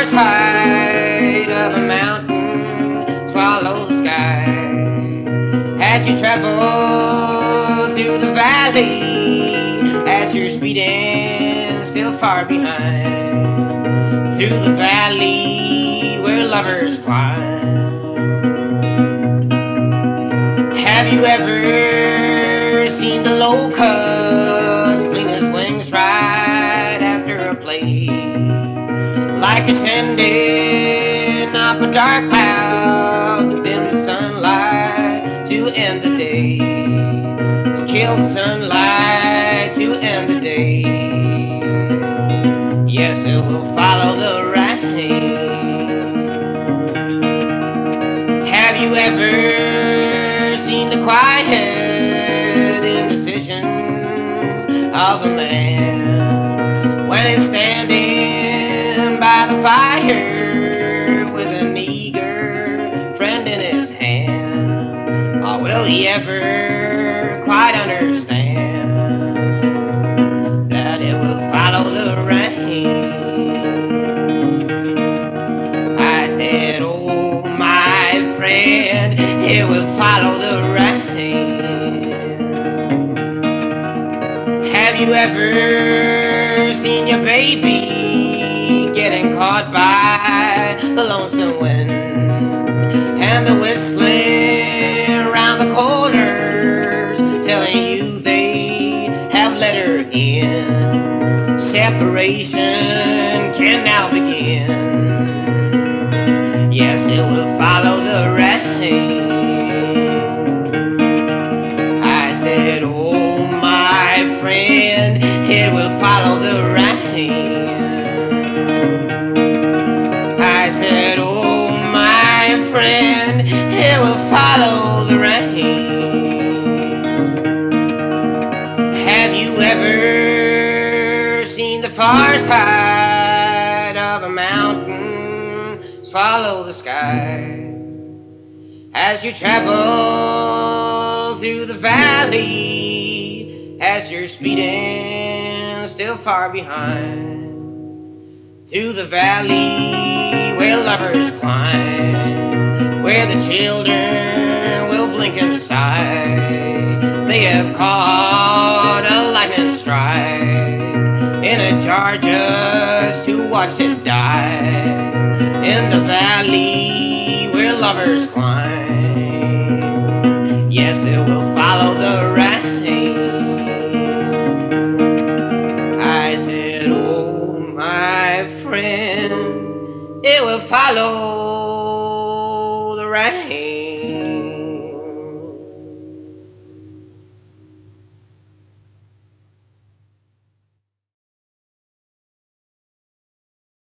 side of a mountain, swallow the sky. As you travel through the valley, as you're speeding still far behind, through the valley where lovers climb. Have you ever seen the locust clean his wings right after a play? Like ascending up a dark cloud to dim the sunlight to end the day, to kill the sunlight to end the day. Yes, it will follow the rain. Have you ever seen the quiet indecision of a man when he's standing by the fire with an eager friend in his hand? Or will he ever quite understand that it will follow the rain? I said, oh my friend, it will follow the rain. Have you ever seen your baby getting caught by the lonesome wind and the whistling around the corners telling you they have let her in? Separation can now begin. Yes, it will follow the rain. I said, oh my friend, it will follow the rain. I said, oh my friend, it will follow the rain. Have you ever seen the far side of a mountain swallow the sky? As you travel through the valley, as you're speeding still far behind, through the valley where lovers climb, where the children will blink and sigh. They have caught a lightning strike in a jar just to watch it die. In the valley where lovers climb, yes, it will follow the rain. I said, oh my friend, it will follow the rain.